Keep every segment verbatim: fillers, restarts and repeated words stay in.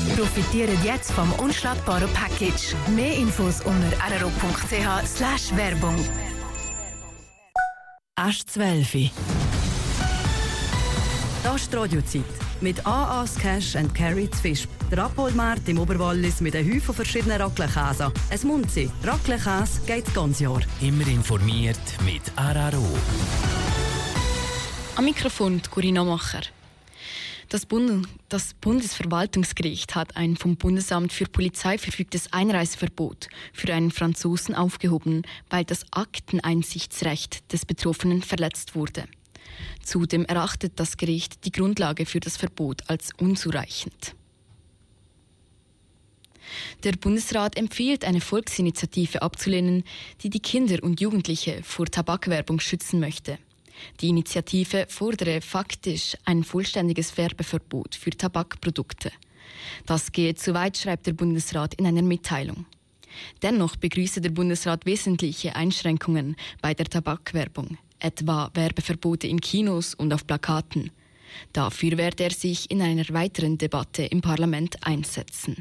Profitiert jetzt vom unschlagbaren Package. Mehr Infos unter r r o punkt c h slash Werbung. Asch zwölf. Das ist die Radiozeit. Mit A A's Cash and Carry zu Fisch. Der Abholmarkt im Oberwallis mit einem Haufen verschiedener Raclette-Käse. Es Munzi. Raclette-Käse geht das ganze Jahr. Immer informiert mit R R O. Am Mikrofon die Corinna Macher. Das, Bund- das Bundesverwaltungsgericht hat ein vom Bundesamt für Polizei verfügtes Einreiseverbot für einen Franzosen aufgehoben, weil das Akteneinsichtsrecht des Betroffenen verletzt wurde. Zudem erachtet das Gericht die Grundlage für das Verbot als unzureichend. Der Bundesrat empfiehlt, eine Volksinitiative abzulehnen, die die Kinder und Jugendliche vor Tabakwerbung schützen möchte. Die Initiative fordere faktisch ein vollständiges Werbeverbot für Tabakprodukte. Das gehe zu weit, schreibt der Bundesrat in einer Mitteilung. Dennoch begrüße der Bundesrat wesentliche Einschränkungen bei der Tabakwerbung, etwa Werbeverbote in Kinos und auf Plakaten. Dafür werde er sich in einer weiteren Debatte im Parlament einsetzen.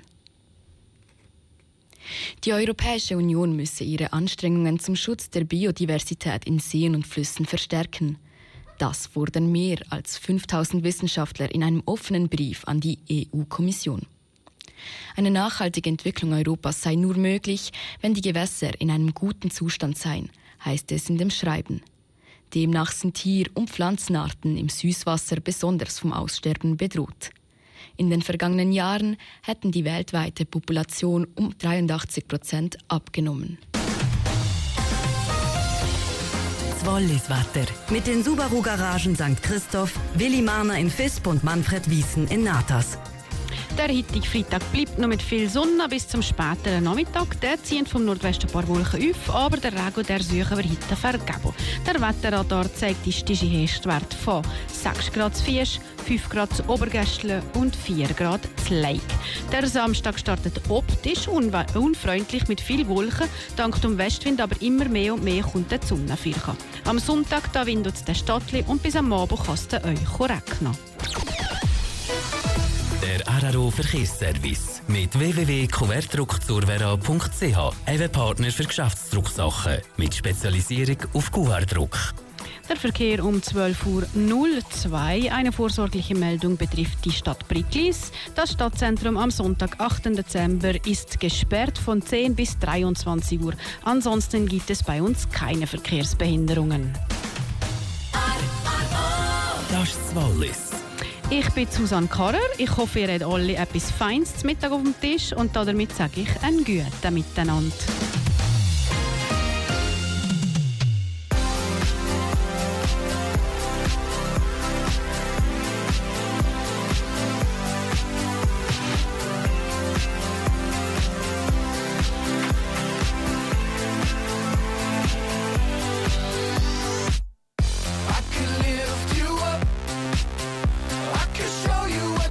Die Europäische Union müsse ihre Anstrengungen zum Schutz der Biodiversität in Seen und Flüssen verstärken. Das fordern mehr als fünftausend Wissenschaftler in einem offenen Brief an die E U-Kommission. Eine nachhaltige Entwicklung Europas sei nur möglich, wenn die Gewässer in einem guten Zustand seien, heißt es in dem Schreiben. Demnach sind Tier- und Pflanzenarten im Süßwasser besonders vom Aussterben bedroht. In den vergangenen Jahren hätten die weltweite Population um dreiundachtzig Prozent abgenommen. Das Wallis-Wetter. Mit den Subaru-Garagen Sankt Christoph, Willi Mahner in Visp und Manfred Wiesen in Natas. Der heutige Freitag bleibt noch mit viel Sonne bis zum späteren Nachmittag. Der zieht vom Nordwesten ein paar Wolken auf, aber der Regen der suchen wir heute vergeben. Der Wetterradar zeigt die stischen Höchstwerte von sechs Grad zu Fiesch, fünf Grad zu Obergästle und vier Grad zu Leik. Der Samstag startet optisch unwe- unfreundlich mit viel Wolken, dank dem Westwind, aber immer mehr und mehr kommt die Sonne viel. Am Sonntag da windet es den Stadtli und bis am Abend kann es euch regnen. Der R R O Verkehrsservice mit w w w punkt kuvertdruckzurvera punkt c h. Ein Partner für Geschäftsdrucksachen mit Spezialisierung auf Kuvertdruck. Der Verkehr um zwölf Uhr zwei. Eine vorsorgliche Meldung betrifft die Stadt Bricklis. Das Stadtzentrum am Sonntag, achten Dezember, ist gesperrt von zehn bis dreiundzwanzig Uhr. Ansonsten gibt es bei uns keine Verkehrsbehinderungen. Das ist das Wallis. Ich bin Susanne Karrer. Ich hoffe, ihr habt alle etwas Feines zum Mittag auf dem Tisch und damit sage ich einen guten Miteinander.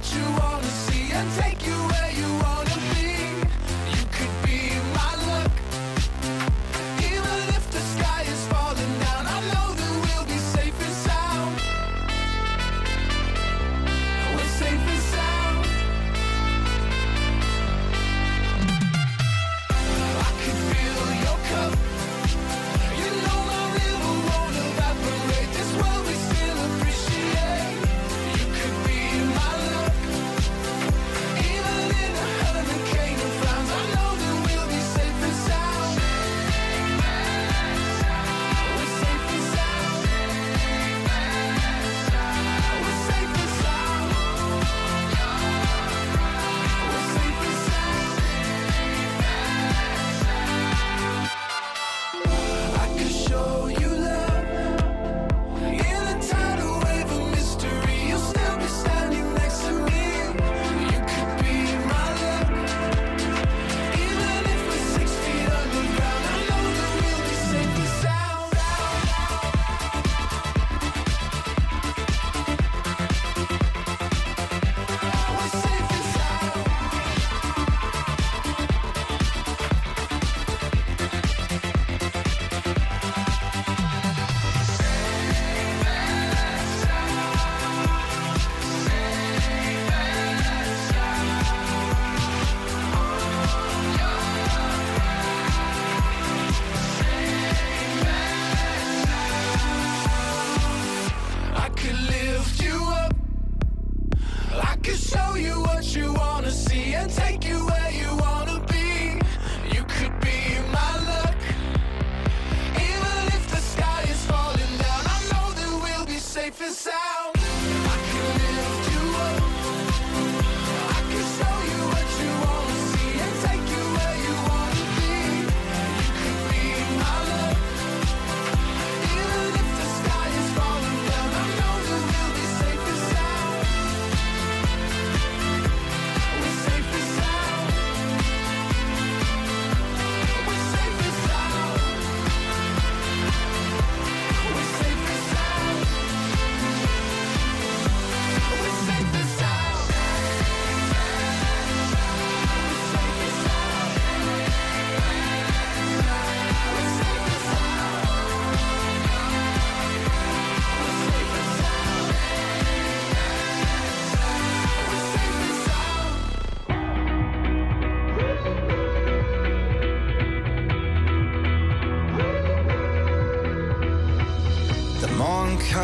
Take you where you wanna be. You could be my luck.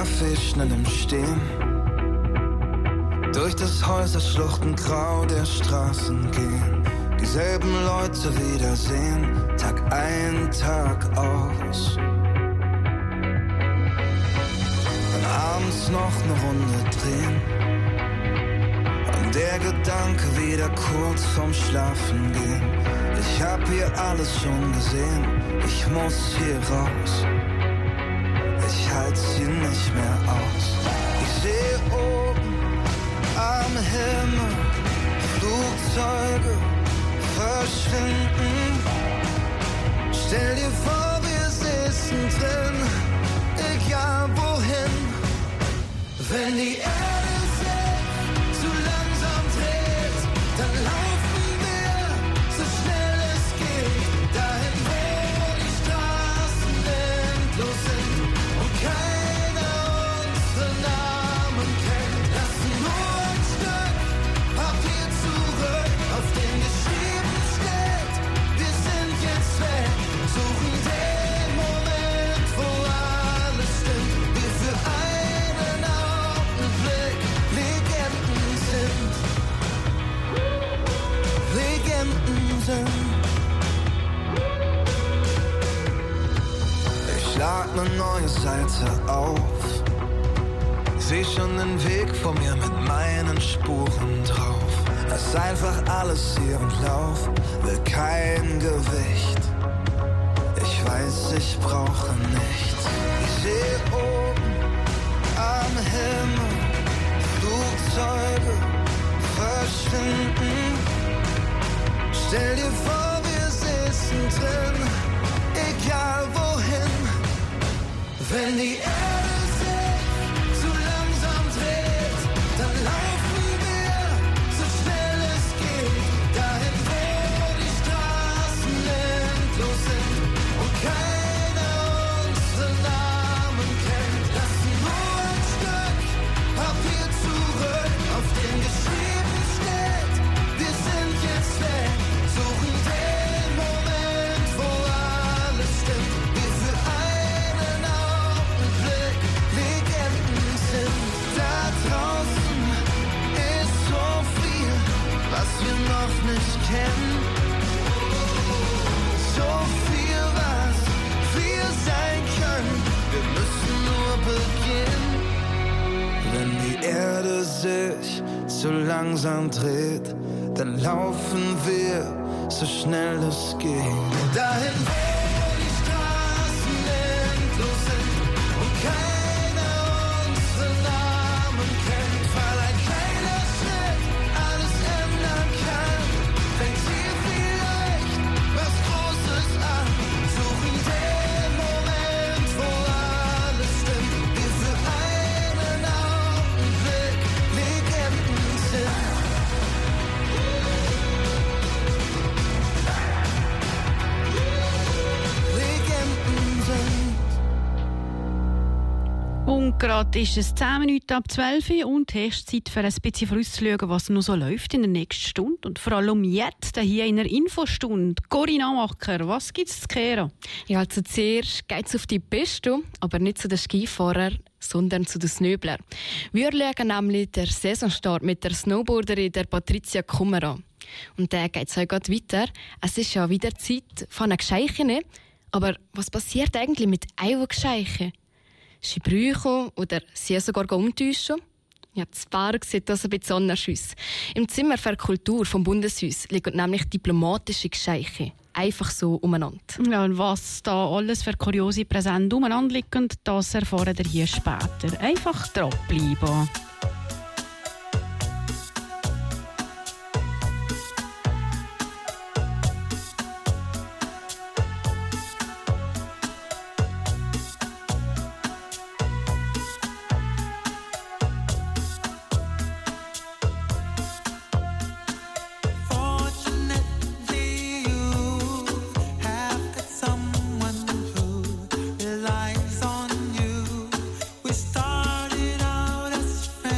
Kaffee schnell im Stehen. Durch das Häuserschluchten grau der Straßen gehen. Dieselben Leute wiedersehen, Tag ein, Tag aus. Dann abends noch eine Runde drehen. Und der Gedanke wieder kurz vorm Schlafen gehen. Ich hab hier alles schon gesehen, ich muss hier raus. Ich halt's hier nicht mehr aus. Ich sehe oben am Himmel Flugzeuge verschwinden. Stell dir vor, wir sitzen drin, egal wohin. Wenn die Erde sich zu langsam dreht, dann laufen wir so schnell es geht. Dahin, wo die Straßen endlos sind und keiner unsere Namen kennt. Lassen nur ein Stück Papier zurück, auf dem geschrieben steht, wir sind jetzt weg. Suchen den Moment, wo alles stimmt. Wir für einen Augenblick Legenden sind. Legenden sind. Ich schlag ne neue Seite auf. Seh schon den Weg vor mir mit meinen Spuren drauf. Lass einfach alles hier und lauf, will kein Gewicht. Ich weiß, ich brauche nichts. Ich seh oben am Himmel Flugzeuge verschwinden. Stell dir vor, wir sitzen drin, egal wohin. Wenn die Erde sich zu langsam dreht, dann laufen wir so schnell es geht. Dahin, wo die Straßen endlos sind und keiner unsere Namen kennt. Lassen nur ein Stück Papier zurück, auf dem geschrieben steht, wir sind jetzt weg. Suchen den Moment, wo alles stimmt. Wir für einen Augenblick Legenden sind. Da draußen ist so viel, was wir noch nicht kennen. So viel, was wir sein können. Wir müssen nur beginnen. Wenn die Erde sich zu langsam dreht, dann laufen wir so schnell es geht. Dahin, wo die Straßen endlos sind und keiner unsere Namen kennt. Weil ein kleiner Schritt alles ändern kann. Fängt hier vielleicht was Großes an. Suchen den Moment, wo alles stimmt. Wir für einen Augenblick Legenden sind. Legenden sind. Und gerade ist es zehn Minuten ab zwölf und höchste Zeit für ein bisschen vorauszuschauen, was noch so läuft in der nächsten Stunde. Und vor allem jetzt hier in der Infostunde. Corinna Macher, was gibt es zu kehren? Ja, also zuerst geht es auf die Piste, aber nicht zu den Skifahrern, sondern zu den Snöblern. Wir schauen nämlich den Saisonstart mit der Snowboarderin der Patricia Kummer an. Und dann geht es heute gerade weiter. Es ist ja wieder Zeit von einer Gescheiche. Aber was passiert eigentlich mit einer Gescheiche? Sie brüchen oder sie sogar umtäuschen? Ja, das Park sieht das ein bisschen anders aus. Im Zimmer für Kultur vom Bundeshaus liegen nämlich diplomatische Gescheiche. Einfach so umeinander. Ja, und was da alles für kuriose Präsente umeinander liegen, das erfahren wir hier später. Einfach dranbleiben. Started out as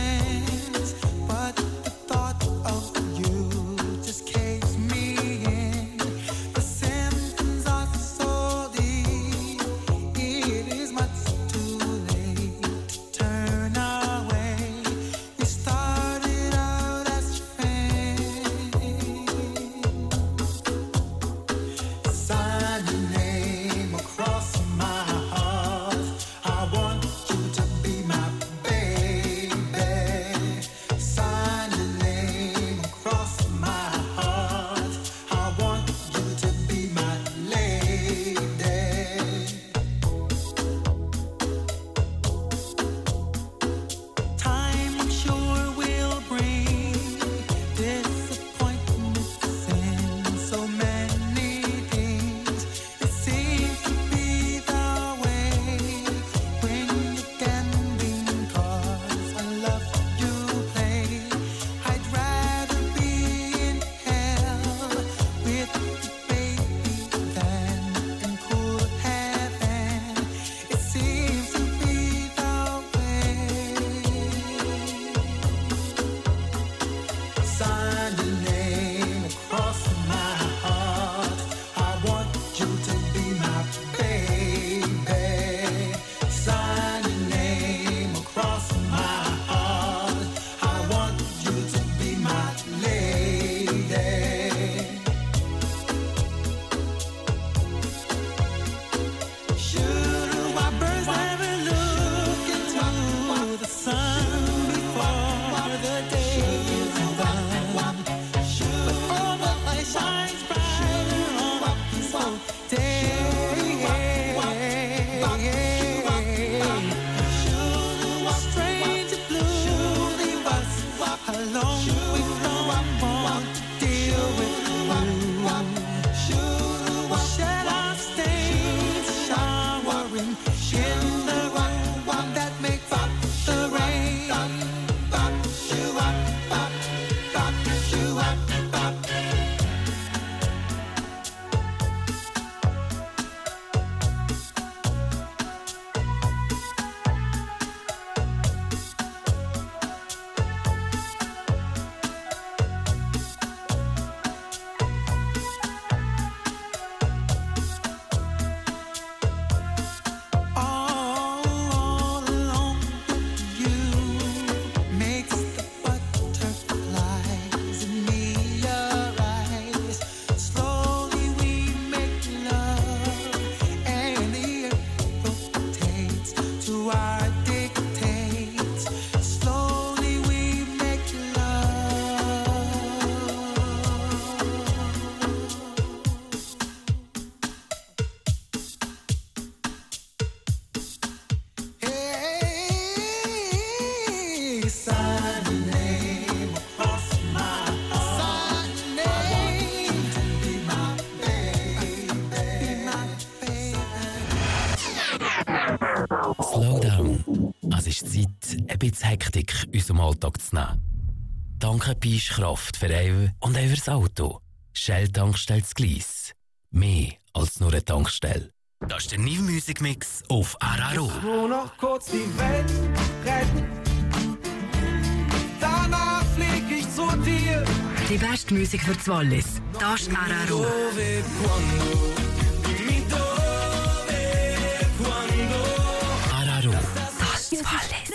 Alltag zu nehmen. Tanken bist Kraft für einen und auch fürs Auto. Shell-Tankstelle Gleis. Mehr als nur eine Tankstelle. Das ist der New Music Mix auf R R O. Nur noch kurz die Welt retten. Danach flieg ich zu dir. Die beste Musik für das Wallis. Das ist R R O. R R O. Das ist das Wallis.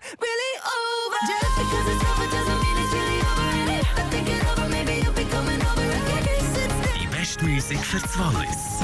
Die beste Musik für das Wallis.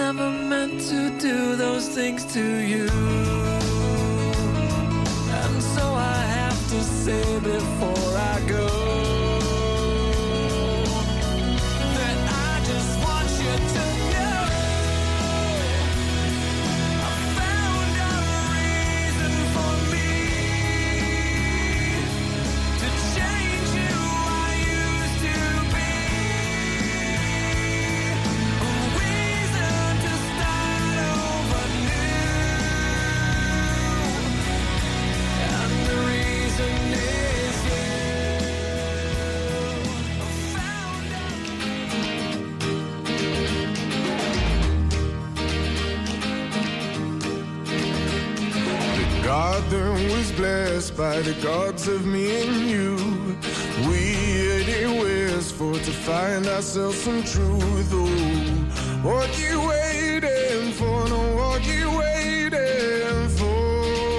never meant to do those things to you. And so I have to say before I go that I just want you to know I found a reason for me to change who I used to be. A reason to start over new. And the reason is you. I found The garden was blessed by the gods of me and you. We headed westward to find ourselves some truth. Oh, what you waiting for? No, what you waiting for?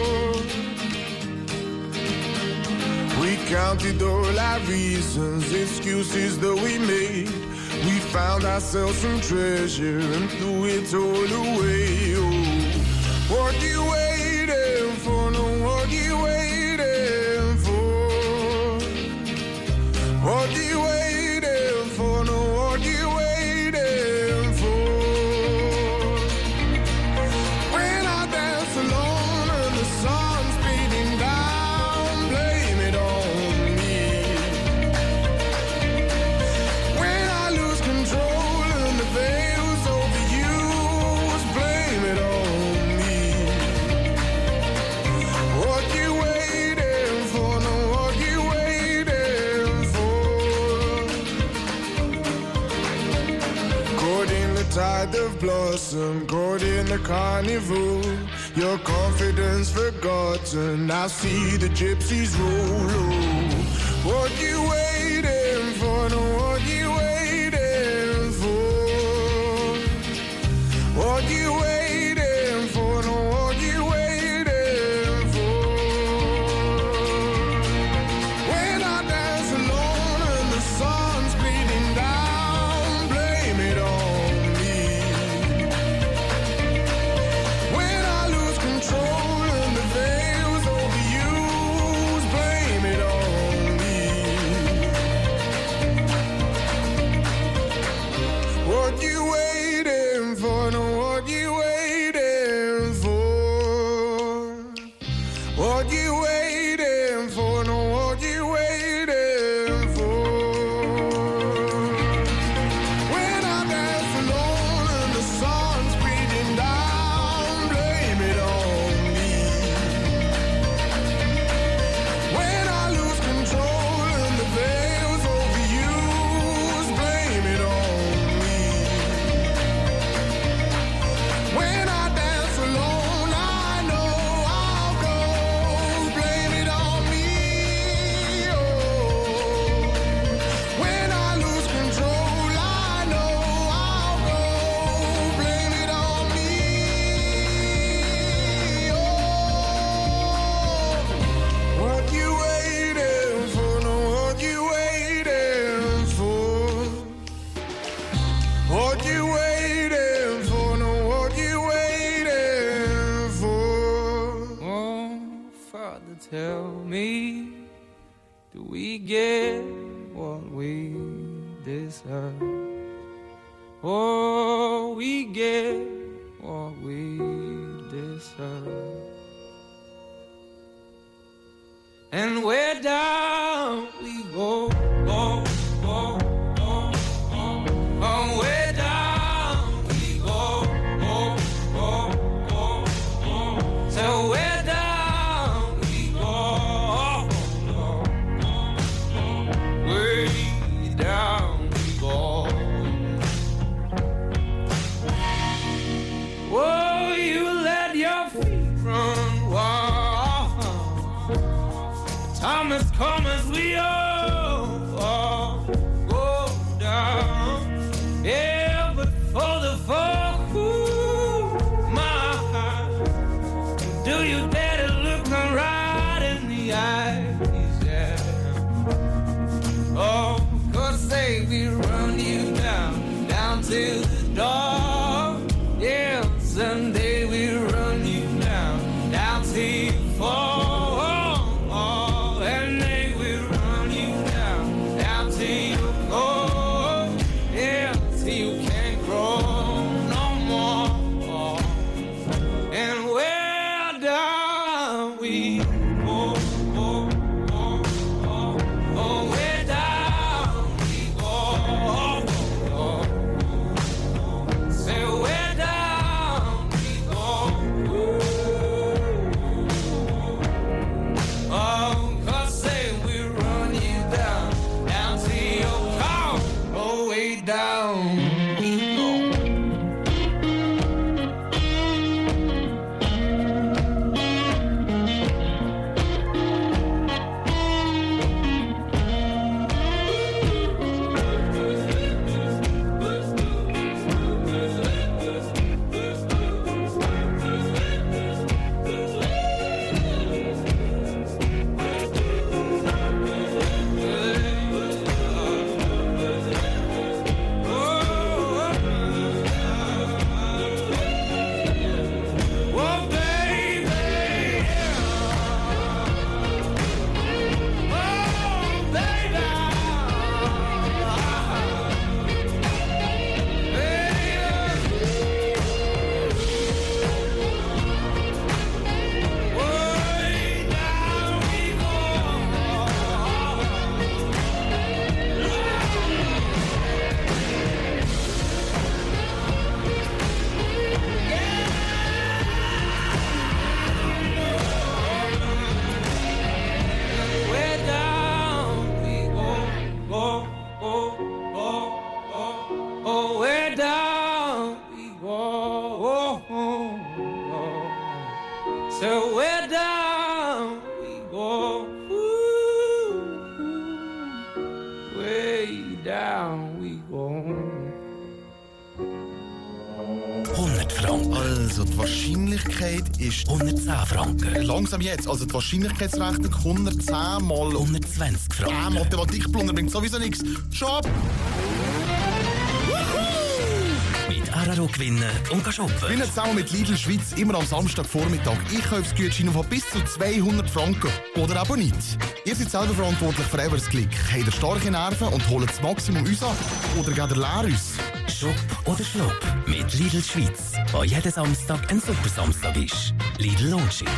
We counted all our reasons, excuses that we made. We found ourselves some treasure and threw it all away. Oh, what you waiting for? No, what you waiting for? What you waiting for? No, what you waiting for? When I dance alone and the sun's beating down, blame it on me. When I lose control and the veil's overused, blame it on me. What you waiting for? No, what you waiting for? Caught in the tide of blossom, caught in the carnival. Your confidence forgotten, I see the gypsies roll. Oh, what you waiting for? No, what you waiting for? What you waiting for? No, what you waiting for? When I dance alone and the sun's beating down, blame it on me. When I lose control and the veil's overused, blame it on me. What you waiting for? No, what you waiting for? What you waiting for? No, what you waiting for? When I dance alone and the sun's beating down, blame it on me. When I lose control and the veil's overused, blame it on me. When I dance alone, I know I'll go. Blame it on me. Oh, when I lose control, I know I'll go. Blame it on me. Oh, what you waiting for? No, what you waiting for? What you waiting for? No, what you waiting for? Oh, Father, tell me, do we get what we deserve? Oh, we get what we deserve. And where down we go, go, go, go, go. Oh, where down we go, go, go, go, go. So where down we go, go, go, go. Way down we go. Oh, you let your feet run wild. Time has come as we all, all go down. Yeah, but for the fall, ooh, my heart, do you dare to look me right in the eyes? Yeah. Oh, 'cause say we run you down, down to the door. hundert Franken. Also, die Wahrscheinlichkeit ist... hundertzehn Franken. Langsam jetzt. Also, die Wahrscheinlichkeitsrechnung hundertzehn mal... hundertzwanzig Franken. Ah, Mathematikblunder bringt sowieso nichts. Shop! Mit Araro gewinnen und shoppen. Gewinnen zusammen mit Lidl Schweiz immer am Samstagvormittag. Einkaufsgutscheine von bis zu zweihundert Franken. Oder eben nicht. Ihr seid selber verantwortlich für Eversklick. Habt ihr starke Nerven und holt das Maximum uns ab? Oder geht ihr leer uns? Shop oder Schlupp mit Lidl Schweiz. Wo jeden Samstag ein super Samstag ist. Lidl lohnt sich.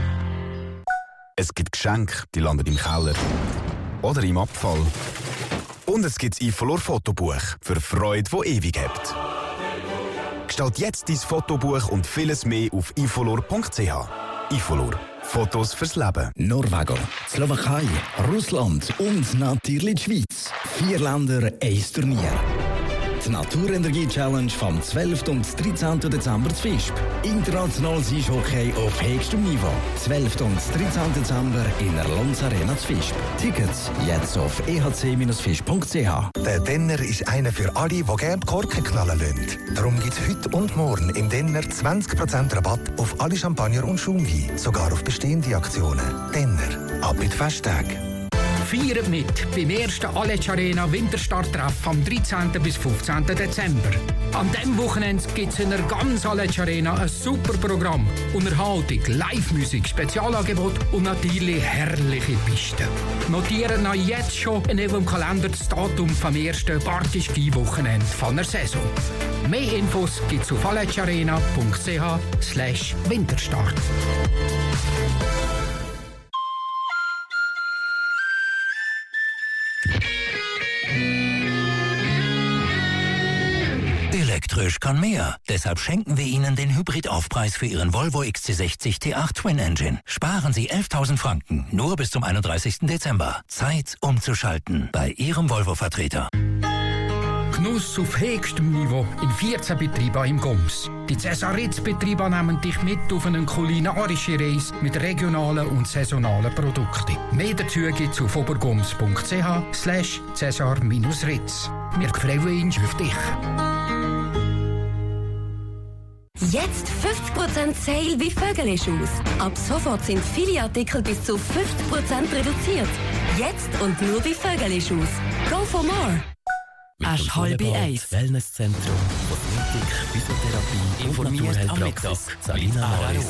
Es gibt Geschenke, die landen im Keller. Oder im Abfall. Und es gibt das Ifolor-Fotobuch für Freude, die ewig hebt. Gestalt jetzt dein Fotobuch und vieles mehr auf ifolor punkt c h. Ifolor. Fotos fürs Leben. Norwegen, Slowakei, Russland und natürlich die Schweiz. Vier Länder, ein Turnier. Die Naturenergie-Challenge vom zwölften und dreizehnten Dezember zu Visp. Internationales Eishockey auf höchstem Niveau. zwölften und dreizehnten Dezember in der Lonz Arena zu Visp. Tickets jetzt auf e h c Bindestrich visp punkt c h. Der Denner ist einer für alle, die gerne die Korken knallen lassen. Darum gibt es heute und morgen im Denner zwanzig Prozent Rabatt auf alle Champagner und Schaumwein. Sogar auf bestehende Aktionen. Denner. Ab mit Festtagen. Feiert mit beim ersten Aletsch Arena Winterstarttreff vom dreizehnten bis fünfzehnten Dezember. An diesem Wochenende gibt es in der ganzen Aletsch Arena ein super Programm. Unterhaltung, Live-Musik, Spezialangebot und natürlich herrliche Pisten. Notieren noch jetzt schon in Ihrem Kalender das Datum vom ersten Party-Ski-Wochenende von der Saison. Mehr Infos gibt es auf aletscharena punkt c h slash Winterstart. Elektrisch kann mehr. Deshalb schenken wir Ihnen den Hybridaufpreis für Ihren Volvo X C sechzig T acht Twin Engine. Sparen Sie elftausend Franken nur bis zum einunddreißigsten Dezember. Zeit umzuschalten bei Ihrem Volvo-Vertreter. Genuss auf höchstem Niveau in vierzehn Betrieben im Goms. Die Cäsar Ritz-Betriebe nehmen dich mit auf eine kulinarische Reise mit regionalen und saisonalen Produkten. Mehr dazu gibt es auf obergoms punkt c h slash cäsar Ritz. Wir freuen uns auf dich. Jetzt fünfzig Prozent Sale wie Vögele-Schuss. Ab sofort sind viele Artikel bis zu fünfzig Prozent reduziert. Jetzt und nur bei Vögele-Schuss. Go for more! Asch halbe Eis. Wellnesszentrum, Kosmetik, Physiotherapie, informiert am Mittag. Salina Maris,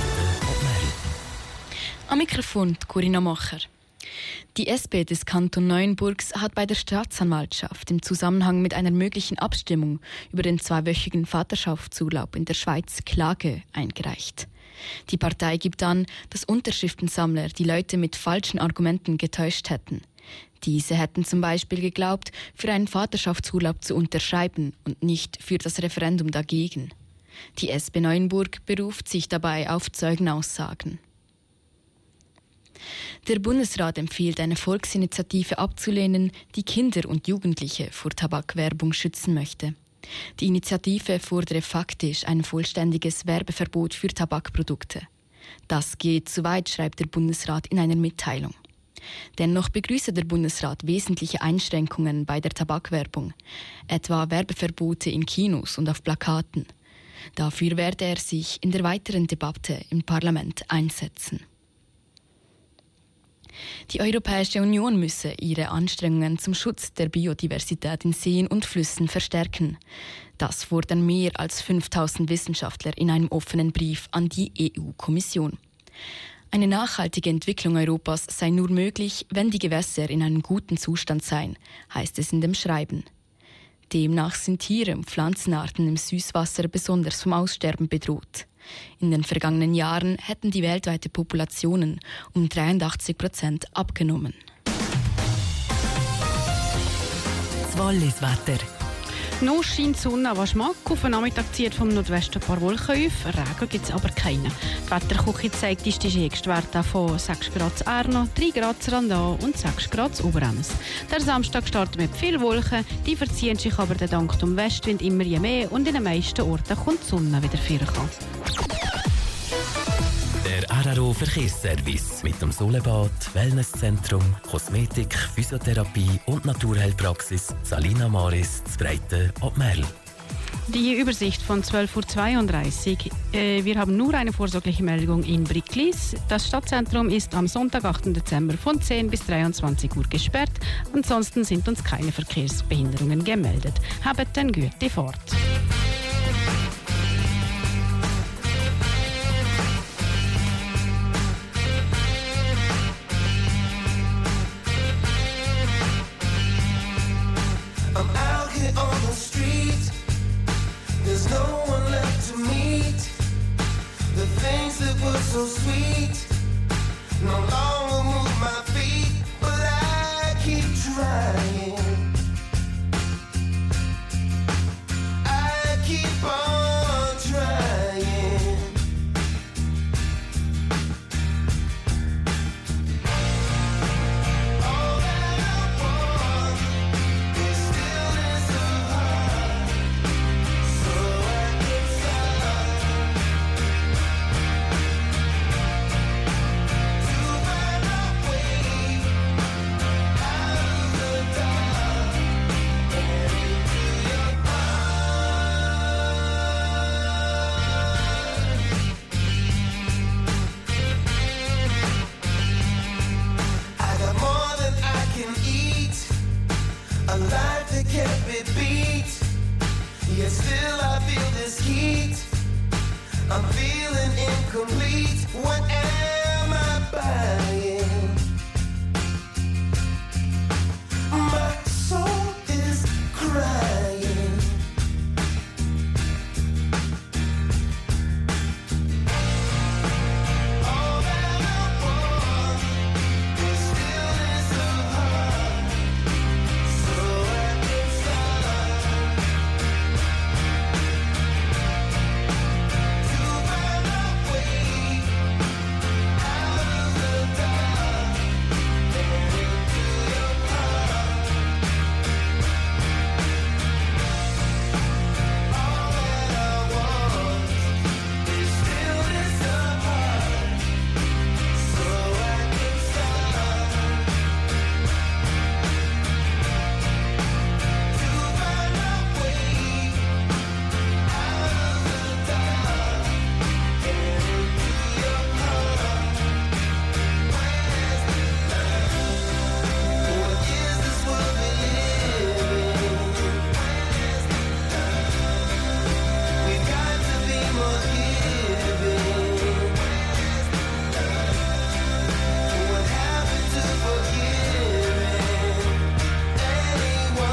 Am Mikrofon Corinna Macher. Die S P des Kanton Neuenburgs hat bei der Staatsanwaltschaft im Zusammenhang mit einer möglichen Abstimmung über den zweiwöchigen Vaterschaftsurlaub in der Schweiz Klage eingereicht. Die Partei gibt an, dass Unterschriftensammler die Leute mit falschen Argumenten getäuscht hätten. Diese hätten zum Beispiel geglaubt, für einen Vaterschaftsurlaub zu unterschreiben und nicht für das Referendum dagegen. Die S P Neuenburg beruft sich dabei auf Zeugenaussagen. Der Bundesrat empfiehlt, eine Volksinitiative abzulehnen, die Kinder und Jugendliche vor Tabakwerbung schützen möchte. Die Initiative fordere faktisch ein vollständiges Werbeverbot für Tabakprodukte. Das geht zu weit, schreibt der Bundesrat in einer Mitteilung. Dennoch begrüße der Bundesrat wesentliche Einschränkungen bei der Tabakwerbung, etwa Werbeverbote in Kinos und auf Plakaten. Dafür werde er sich in der weiteren Debatte im Parlament einsetzen. Die Europäische Union müsse ihre Anstrengungen zum Schutz der Biodiversität in Seen und Flüssen verstärken. Das fordern mehr als fünftausend Wissenschaftler in einem offenen Brief an die E U-Kommission. Eine nachhaltige Entwicklung Europas sei nur möglich, wenn die Gewässer in einem guten Zustand seien, heißt es in dem Schreiben. Demnach sind Tiere und Pflanzenarten im Süßwasser besonders vom Aussterben bedroht. In den vergangenen Jahren hätten die weltweite Populationen um dreiundachtzig Prozent abgenommen. Das Walliswetter. Noch scheint die Sonne, was mag. Auf den Nachmittag zieht vom Nordwesten ein paar Wolken auf. Regen gibt es aber keine. Die Wetterküche zeigt die stärksten Werte von sechs Grad Erno, drei Grad Randau und sechs Grad Oberems. Der Samstag startet mit viel Wolken, die verziehen sich aber dank dem Westwind immer je mehr und in den meisten Orten kommt die Sonne wieder vor. Der Araro Verkehrsservice mit dem Solebad, Wellnesszentrum, Kosmetik, Physiotherapie und Naturheilpraxis Salina Maris zu Breiten ob Merl. Die Übersicht von zwölf Uhr zweiunddreißig. Äh, wir haben nur eine vorsorgliche Meldung in Bricklis. Das Stadtzentrum ist am Sonntag, achten Dezember von zehn bis dreiundzwanzig Uhr gesperrt. Ansonsten sind uns keine Verkehrsbehinderungen gemeldet. Habt den gute Fahrt. I'm out here on the street. There's no one left to meet. The things that were so sweet no longer move my feet, but I keep trying. I keep on trying. All that I want is stillness of heart, so I can start to find a way out of the dark and into your heart. I got more than I can eat, a life that can't be beat. Yet still I feel this heat. I'm feeling incomplete. What am I buying? My soul is crying. All that I want is stillness of heart, so I can start to find a way out of the dark and into your heart. All that I want is stillness of heart, so I can start to find a way out of the dark and into your heart. Where's the love? What is this world we live in? Where's the love? We've got to be more giving. Where's the love? What happened to forgiving anyone?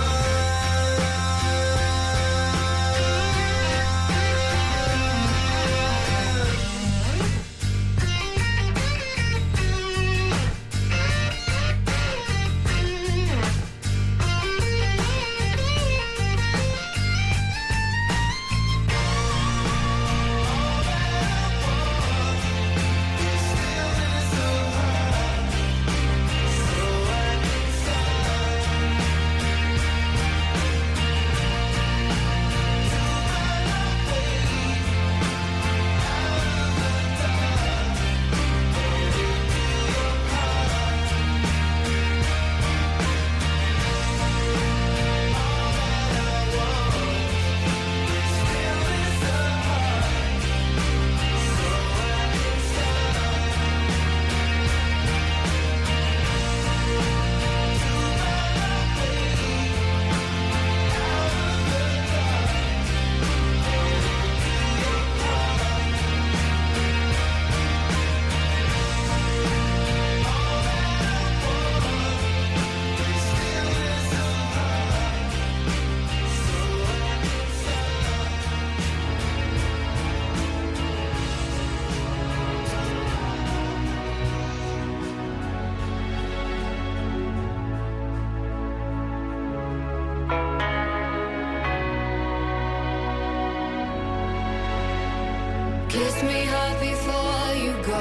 Kiss me hard before you go.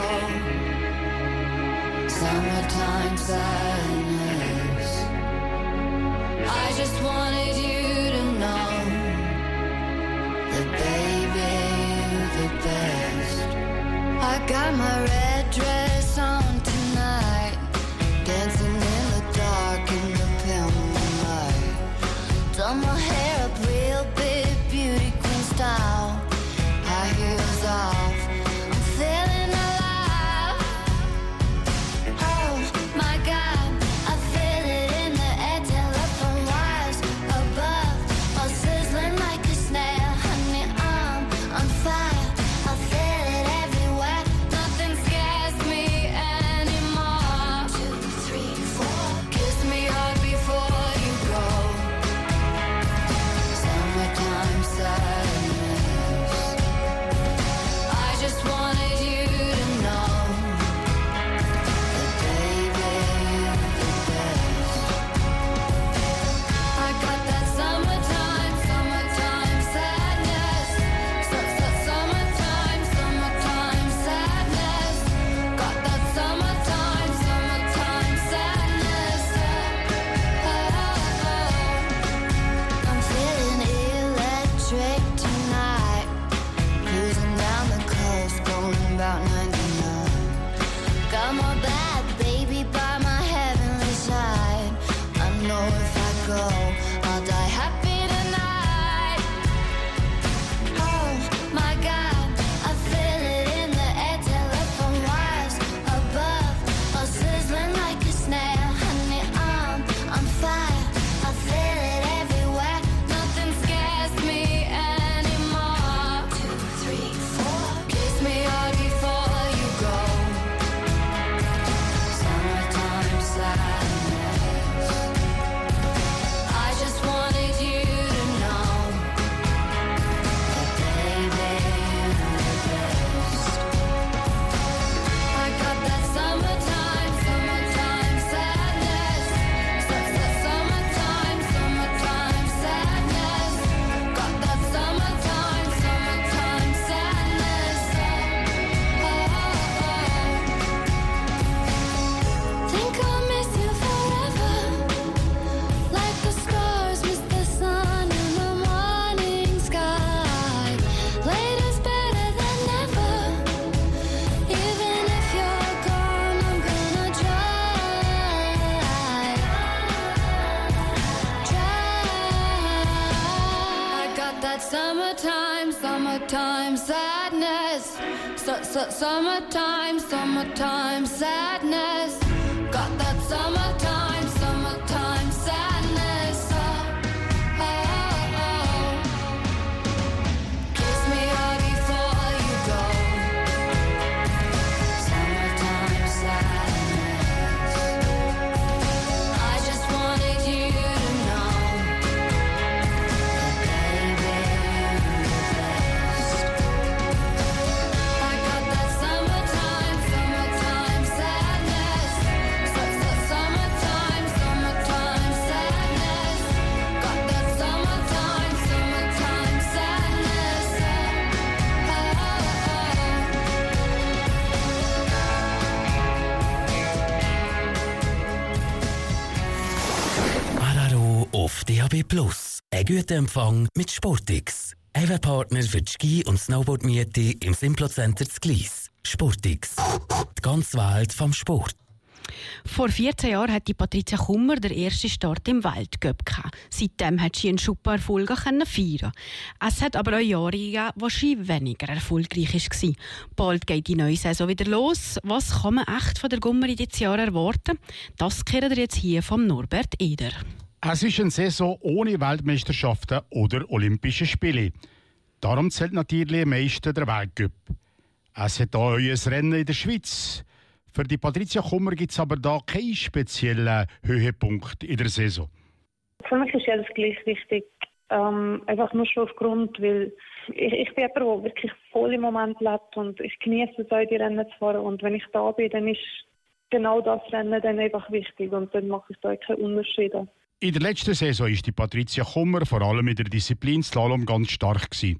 Summertime sadness. I just wanted you to know that baby, you're the best. I got my red dress on tonight, dancing in the dark in the pale moonlight. Done my hair up real big, beauty queen. summertime sadness. Su- su- summertime, summertime sadness. Got that summertime, summertime sadness. Oh, oh, oh. Kiss me hard before you go. Summertime sadness. I just wanted you to know that baby you're the best. I got that summertime, summertime sadness. Su- su- Summertime, summertime sadness. Got that summertime, summertime sadness. Oh, Araro auf D A B Plus. Ein guter Empfang mit Sportix. Ein Partner für die Ski- und Snowboardmiete im Simplo-Center Zglis. Sportix. Die ganze Welt vom Sport. Vor vierzehn Jahren hat die Patricia Kummer den ersten Start im Weltcup gehabt. Seitdem hat sie einen super Erfolg feiern. Es hat aber auch Jahre gegeben, wo sie weniger erfolgreich war. Bald geht die neue Saison wieder los. Was kann man echt von der Gummer in diesem Jahr erwarten? Das kehren wir jetzt hier vom Norbert Eder. Es ist eine Saison ohne Weltmeisterschaften oder Olympische Spiele. Darum zählt natürlich am meisten der Weltcup. Es hat auch ein Rennen in der Schweiz. Für die Patricia Kummer gibt es aber da keinen speziellen Höhepunkt in der Saison. Für mich ist alles gleich wichtig. Ähm, einfach nur schon aufgrund, weil ich, ich bin jemand, der wirklich voll im Moment lebt und ich genieße es auch, die Rennen zu fahren. Und wenn ich da bin, dann ist genau das Rennen dann einfach wichtig und dann mache ich da keinen Unterschied. In der letzten Saison war die Patricia Kummer vor allem in der Disziplin Slalom ganz stark gewesen.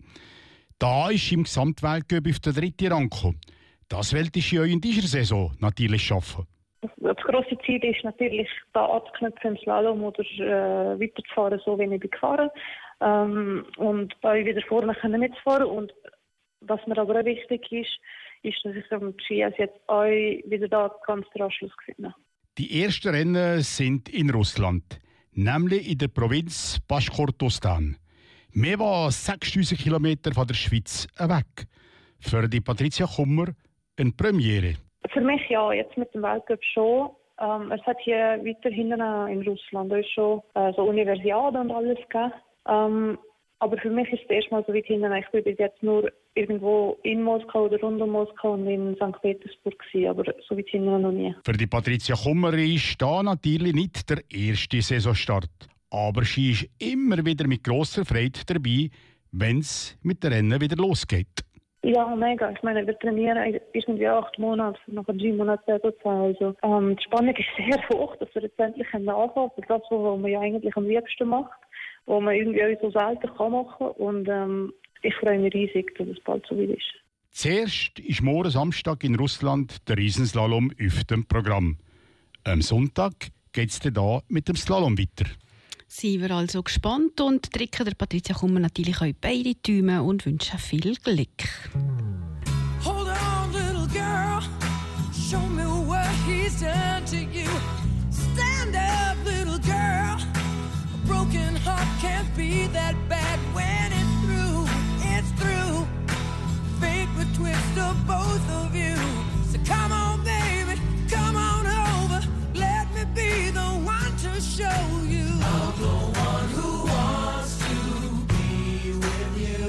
Da ist sie im Gesamtweltcup auf den dritten Rang gekommen. Das wollte sie in dieser Saison natürlich schaffen. Das grosse Ziel ist natürlich, da anzuknüpfen im Slalom oder äh, weiterzufahren, so wie ich bin gefahren. Ähm, und da wieder vorne können mitfahren. Und was mir aber auch wichtig ist, ist, dass ich am G S jetzt auch wieder da ganz den Anschluss gewinne. Die ersten Rennen sind in Russland, nämlich in der Provinz Baschkortostan. Mehr als sechstausend Kilometer von der Schweiz weg. Für die Patricia Kummer eine Premiere. Für mich ja, jetzt mit dem Weltcup schon. Ähm, es hat hier weiterhin in Russland auch schon äh, so Universiaden und alles gegeben. Ähm, aber für mich ist es erstmal so weit hinten. Ich bin bis jetzt nur irgendwo in Moskau oder rund um Moskau und in Sankt Petersburg gewesen, aber so weit hinten noch nie. Für die Patricia Kummer ist da natürlich nicht der erste Saisonstart. Aber sie ist immer wieder mit grosser Freude dabei, wenn es mit den Rennen wieder losgeht. Ja, mega. Ich meine, wir trainieren irgendwie acht Monate, für noch drei Monate zu sein. Also, ähm, die Spannung ist sehr hoch, dass wir jetzt endlich anfangen können. Das, was man ja eigentlich am liebsten macht, was man irgendwie so selten kann machen. Und ähm, ich freue mich riesig, dass es bald so weit ist. Zuerst ist morgen Samstag in Russland der Riesenslalom auf dem Programm. Am Sonntag geht es dann da mit dem Slalom weiter. Sind wir also gespannt und drücken der Patricia Kummer natürlich auch beide Daumen und wünschen viel Glück. Hold on, little girl. Show me what he's done to you. Stand up, little girl. A broken heart can't be that bad when it's through. It's through. Fate would twist of both of you. So come on, baby, come on over. Let me be the one to show you. I'm the one who wants to be with you.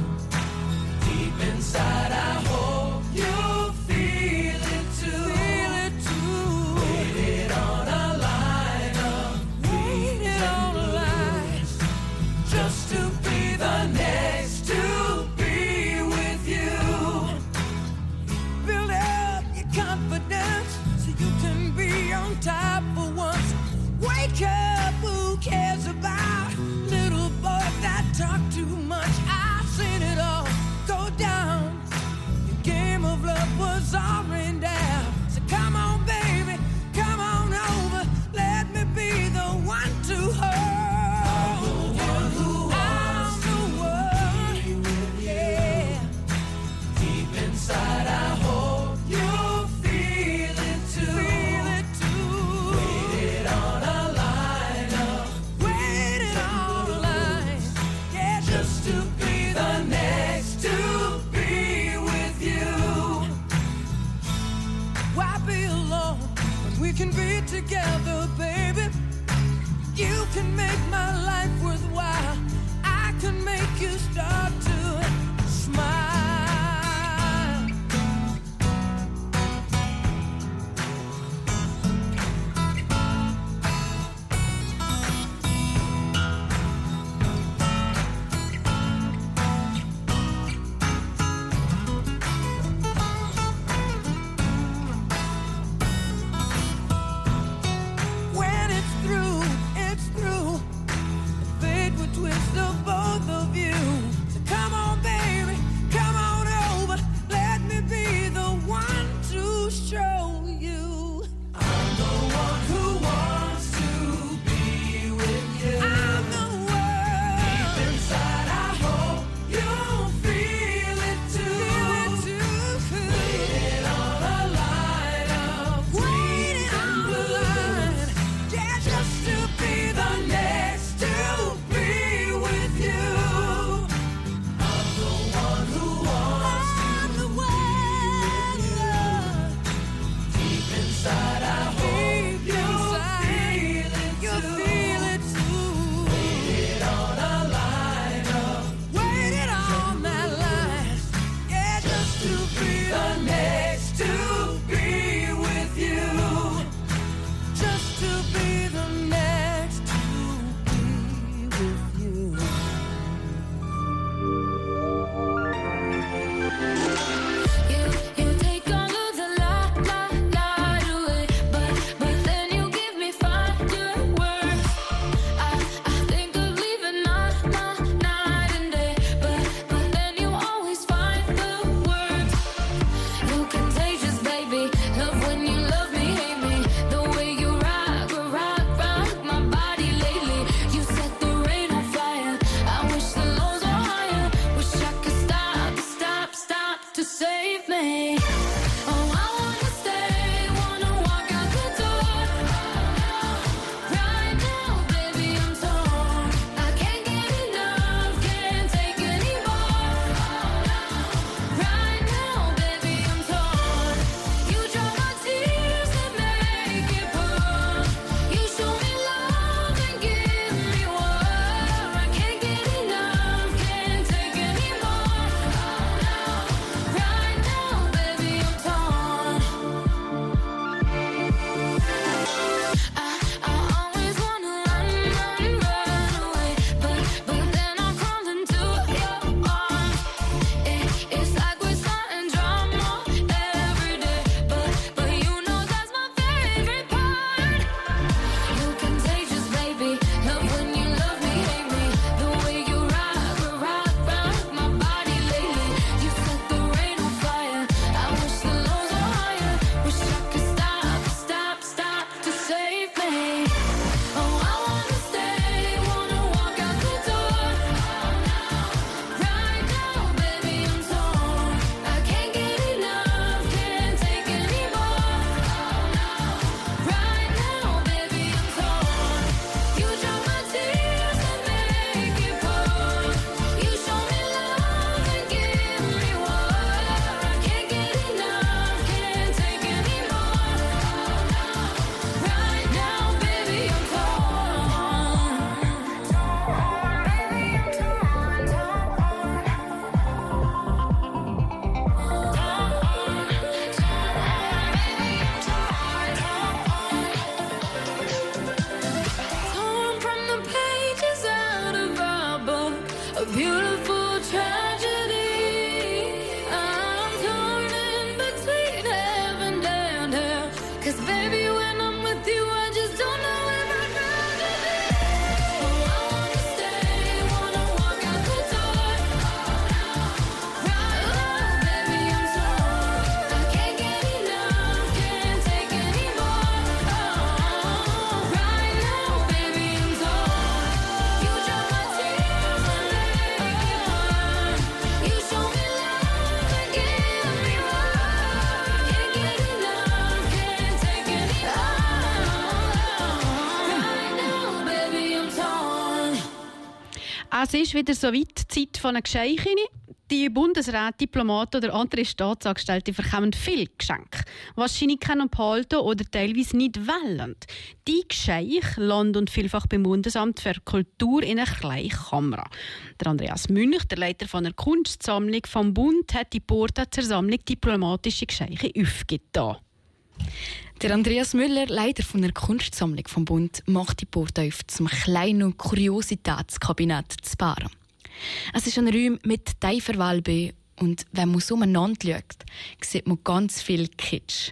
Deep inside, I hope you feel it too. Feel it too. Waited on a line of waited on a line just to be the next to be with you. Build up your confidence so you can be on top for once. Wake up, who cares about little boys that talk too much? I've seen it all go down. Es ist wieder so weit, die Zeit von einer Geschenkin. Die Bundesräte, Diplomaten oder andere Staatsangestellte bekommen viele Geschenke, wahrscheinlich können behalten oder teilweise nicht wollen. Die Geschenke landen und vielfach beim Bundesamt für Kultur in einer kleinen Kamera. Der Andreas Münch, der Leiter von einer Kunstsammlung vom Bund, hat die Porta zur Sammlung diplomatische Geschenke aufgetan. Der Andreas Müller, Leiter von der Kunstsammlung vom Bund, macht die Porta auf zum kleinen Kuriositätskabinett zu Baren. Es ist ein Raum mit Teiferwalbe und wenn man so umeinander schaut, sieht man ganz viel Kitsch.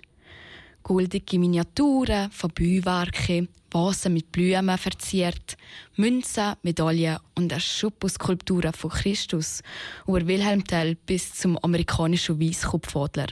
Goldige Miniaturen von Bauwerken, Vasen mit Blumen verziert, Münzen, Medaillen und eine Schuppuskulpturen von Christus über Wilhelm Tell bis zum amerikanischen Weisskopfadler.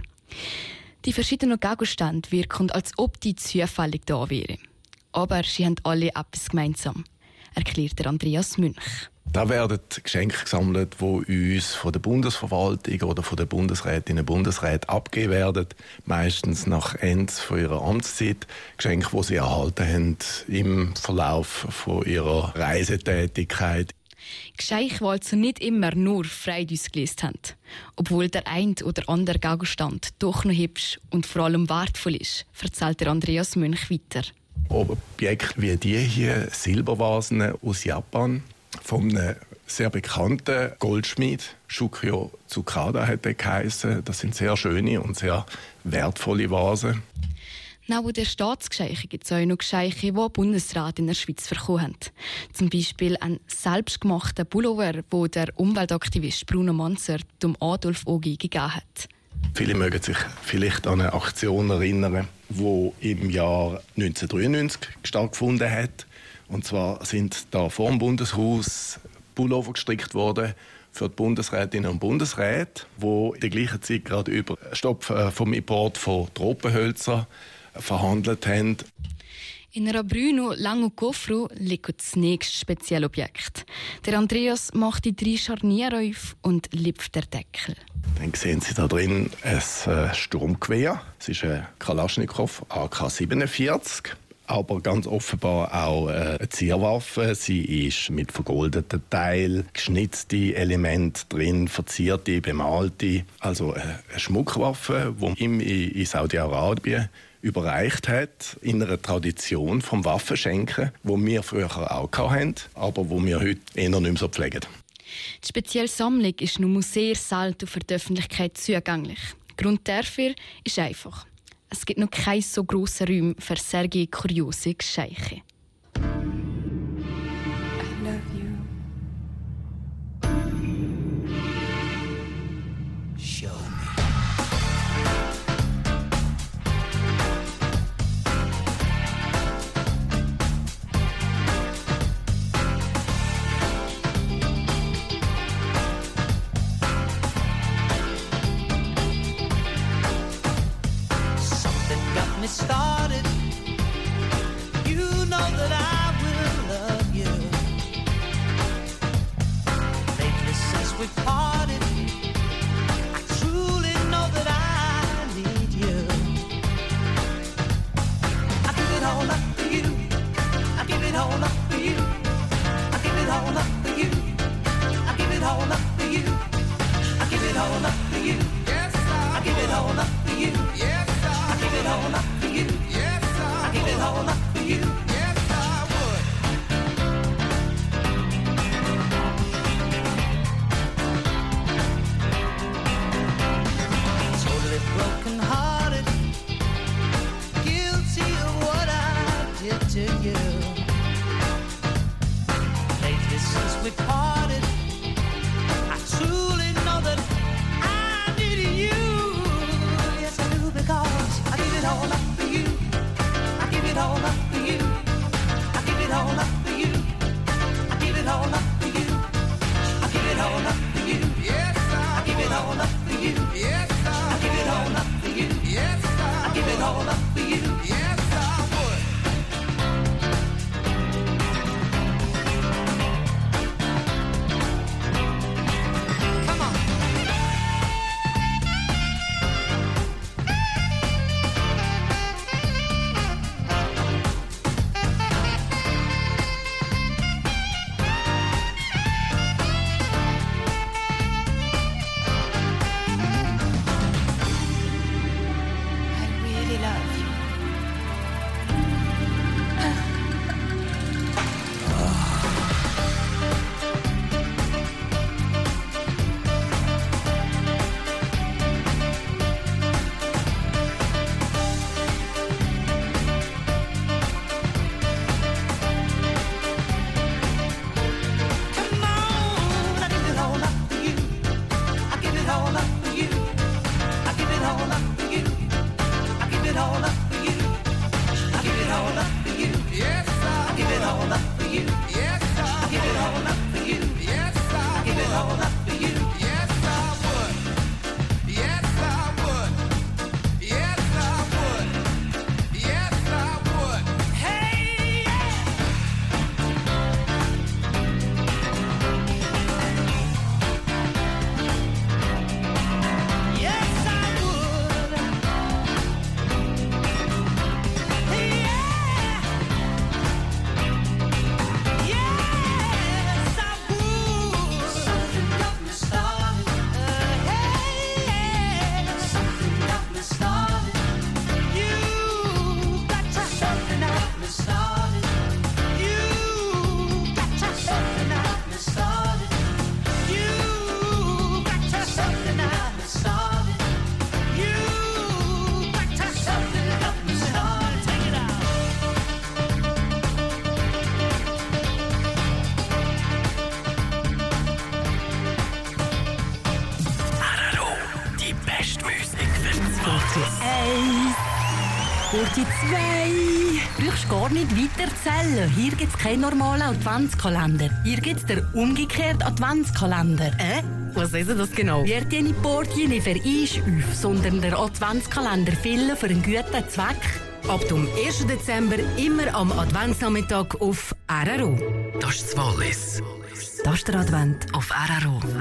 Die verschiedenen Gegenstände wirken, als ob die zufällig da wären. Aber sie haben alle etwas gemeinsam, erklärt der Andreas Münch. Da werden Geschenke gesammelt, die uns von der Bundesverwaltung oder von den Bundesrätinnen und Bundesräten abgegeben werden. Meistens nach Ende von ihrer Amtszeit. Geschenke, die sie erhalten haben im Verlauf von ihrer Reisetätigkeit. Geschenke, die also nicht immer nur Freude ausgelöst haben. Obwohl der ein oder andere Gegenstand doch noch hübsch und vor allem wertvoll ist, erzählt der Andreas Münch weiter. Objekte wie die hier, Silbervasen aus Japan, von einem sehr bekannten Goldschmied, Shukyo Tsukada hat er geheissen. Das sind sehr schöne und sehr wertvolle Vasen. Neben den Staatsgeschenken gibt es auch noch Geschenke, die die Bundesrat in der Schweiz bekommen haben. Zum Beispiel einen selbstgemachten Pullover, den der Umweltaktivist Bruno Manzer dem Adolf Ogi gegeben hat. Viele mögen sich vielleicht an eine Aktion erinnern, die im Jahr neunzehnhundertdreiundneunzig stattgefunden hat. Und zwar sind da vor dem Bundeshaus Pullover gestrickt worden für die Bundesrätinnen und Bundesräte, die in der gleichen Zeit gerade über Stopp vom Import von Tropenhölzern verhandelt haben. In Rabruno, Lango Cofro liegt das nächste Spezialobjekt. Der Andreas macht die drei Scharniere auf und lüpft den Deckel. Dann sehen Sie da drin ein Sturmgewehr. Es ist ein Kalaschnikow A K siebenundvierzig. Aber ganz offenbar auch eine Zierwaffe. Sie ist mit vergoldeten Teilen, geschnitzte Elemente drin, verzierte, bemalte. Also eine Schmuckwaffe, die ihm in Saudi-Arabien überreicht hat, in einer Tradition vom Waffenschenken, wo wir früher auch hatten, aber wo wir heute eher nicht mehr so pflegen. Die spezielle Sammlung ist nur sehr selten für die Öffentlichkeit zugänglich. Der Grund dafür ist einfach: Es gibt noch keine so grossen Räume für sehr kuriose Geschenke. Started, you know that I will love you. Lately since we parted, I truly know that I need you. I give it all up for you. I give it all up for you. I give it all up for you. I give it all up for you. I give it all up for you. Yes, I give it all up for you. Yes, I give it all up for you. Yes, I give it all up for you. Yes, I would. Totally broken hearted, guilty of what I did to you. Lately since we parted, I truly know that I need you. Yes, I do, because I give it all up for you. I give it all up for you. I give it all up for you. I give it all up for you. I give it all up for you. Yes, I give it all up for you. Yes, I give it all up for you. Yes, I give it all up for you. Yes, I would. Come on. Porti zwei. Brauchst gar nicht weiter zählen. Hier gibt es keinen normalen Adventskalender. Hier gibt es den umgekehrten Adventskalender. Äh? Was ist das genau? Wird deine Porti nicht für Eis auf, sondern der Adventskalender füllen für einen guten Zweck. Ab dem ersten Dezember immer am Adventsnachmittag auf R R O. Das ist das Wallis. Das ist der Advent auf R R O.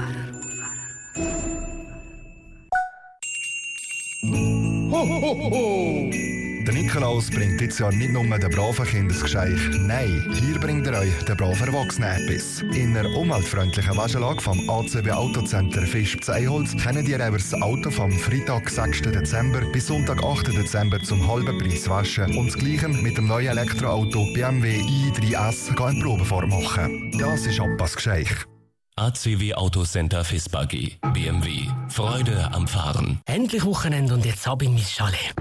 Ho, ho, ho. Der Nikolaus bringt dieses Jahr nicht nur den braven Kindern das Geschenk. Nein, hier bringt er euch den braven Erwachsenen-Etwas. In einer umweltfreundlichen Waschanlage vom A C B Autocenter Fisch zu Eiholz könnt ihr aber das Auto vom Freitag, sechsten Dezember bis Sonntag, achten Dezember zum halben Preis waschen und das Gleiche mit dem neuen Elektroauto B M W i drei S eine Probeform machen. Das ist Appas Geschenk. A C W Autocenter Fischbaggi. B M W. Freude am Fahren. Endlich Wochenende und jetzt ab in mein Chalet.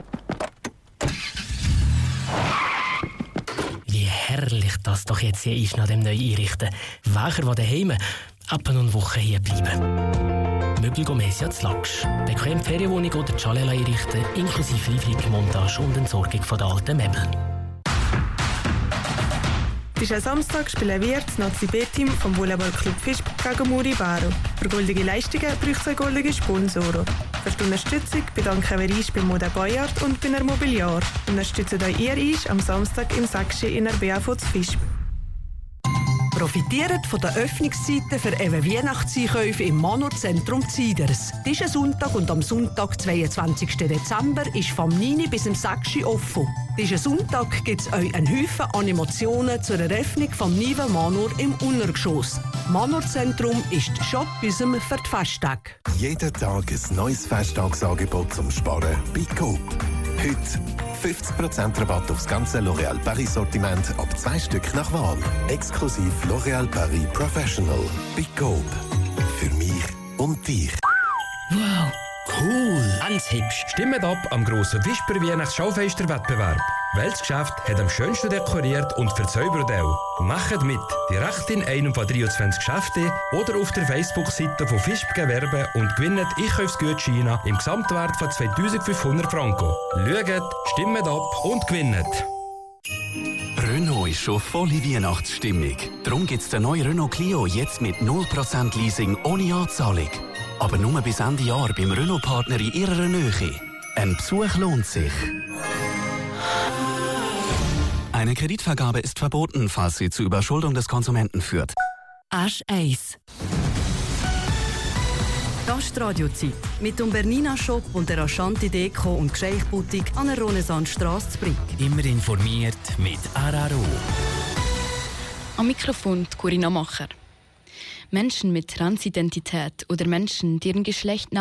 Wie herrlich das doch jetzt hier ist nach dem neuen Einrichten. Welcher, der daheim ab und Woche hier bleiben. Möbel Gomesia zu Lachs. Bequem Ferienwohnung oder Chalet einrichten, inklusive eifrige Montage und Entsorgung von den alten Möbeln. Diesen Samstag spielen wir das Nazi-B-Team vom Volleyballclub Fisch gegen Muri Baro. Für goldige Leistungen braucht es einen goldigen Sponsoren. Für die Unterstützung bedanken wir uns bei Moda Bayard und bei der Mobiliar. Unterstützt euch ihr uns am Samstag im Säckchen in der B A V zu Fisch. Profitiert von den Öffnungszeiten für eure Weihnachtseinkäufe im Manor-Zentrum Ziders. Diesen Sonntag und am Sonntag, zweiundzwanzigsten Dezember, ist vom neun bis zum sechs offen. Diesen Sonntag gibt es euch einen Haufen Animationen zur Eröffnung vom neuen Manor im Untergeschoss. Manor-Zentrum ist Shop bis zum für die Festtage. Jeden Tag ein neues Festtagsangebot zum Sparen bei Coop. Heute fünfzig Prozent Rabatt aufs ganze L'Oréal Paris Sortiment ab zwei Stück nach Wahl. Exklusiv L'Oréal Paris Professional. Bei Coop. Für mich und dich. Wow, cool. Ganz hübsch. Stimmt ab am grossen Wisper-Weihnachts-Schaufenster-Wettbewerb. Welches Geschäft hat am schönsten dekoriert und verzaubert auch? Macht mit! Direkt in einem von dreiundzwanzig Geschäften oder auf der Facebook-Seite von Fischb Gewerbe und gewinnt Einkaufsgutscheine im Gesamtwert von zweitausendfünfhundert Franken. Schaut, stimmt ab und gewinnt! Renault ist schon voll in Weihnachtsstimmung. Darum gibt es den neuen Renault Clio jetzt mit null Prozent Leasing ohne Anzahlung. Aber nur bis Ende Jahr beim Renault-Partner in ihrer Nähe. Ein Besuch lohnt sich. Eine Kreditvergabe ist verboten, falls sie zu Überschuldung des Konsumenten führt. Asch eins. Gastradiozeit mit dem Bernina Shop und der Ashanti Deko und Gescheichboutique an der Renaissancestrasse zu Brig. Immer informiert mit R R O. Am Mikrofon die Corinna Macher. Menschen mit Transidentität oder Menschen, deren Geschlecht